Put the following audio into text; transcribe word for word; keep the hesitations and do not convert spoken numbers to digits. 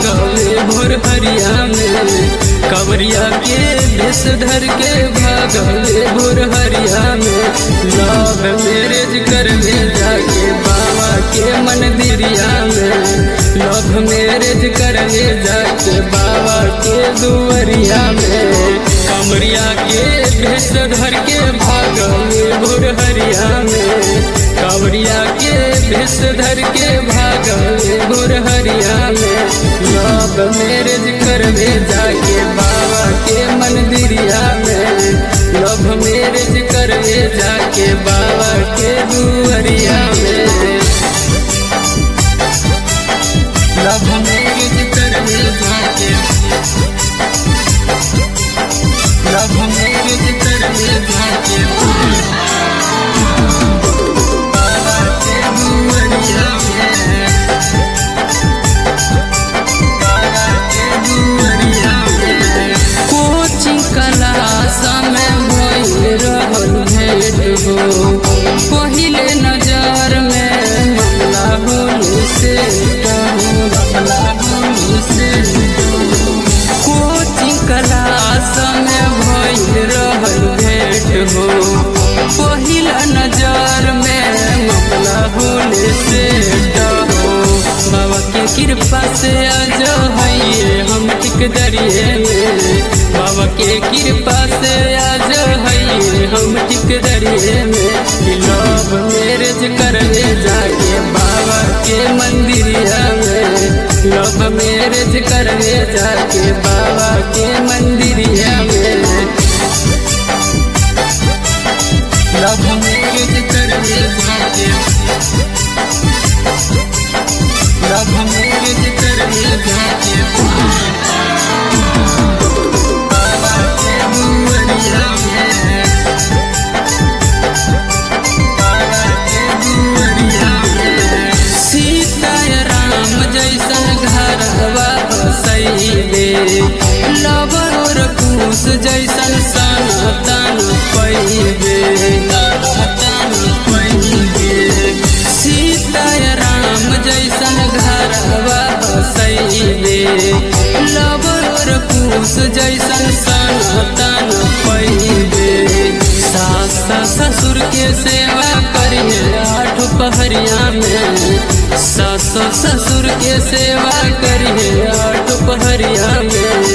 भागवे भोर हरिया में, कवरिया के भेष धर के भागवे भोर हरिया में। लव मैरिज करवे जाके बाबा के मंदिरिया में, लव मैरिज करवे जाके बाबा के दुआरिया में। कमरिया के भेष धर के भागवे भोर हरिया में, कवरिया के भेष धर के भागवे भोर हरिया में। लव मैरिज करवे जाके बाबा के मंदिरिया में, लव मैरिज करवे जाके बाबा के दुआरिया में। लव मैरिज करवे जाके, लव मैरिज करवे जाके बाबा के दुआरिया में, बाबा के दुआरिया में। कोचिंग क्लास में भइल रहल भेंट हो, पहिले नजर में मामला होले से मामला होले से। कोचिंग क्लास में भइल रहल भेंट हो, पहिला नजर में मामला होले से डहो। बाबा के कृपा से आज है हम टिक दरिए में, बाबा के कृपा से आज है हम टिक दरिए में। लव मैरिज करवे जाके बाबा के मंदिरिया में, लव मैरिज करवे जाके बाबा के मंदिरिया में। लव मैरिज करवे जाके, लव मैरिज करवे जाके बाबा के दुआरिया में, बाबा के दुआरिया में। सीता राम जैसन घरवा बसैबे, लव और कुश जैसन सनातन पैबे, सनातन पैबे। सीता राम जैसन घरवा बसैबे, लव और कुश जैसन सनातन पैबे। सास ससुर के सेवा करिए आठ पहरिया में, सास ससुर के सेवा करिए आठ पहरिया में।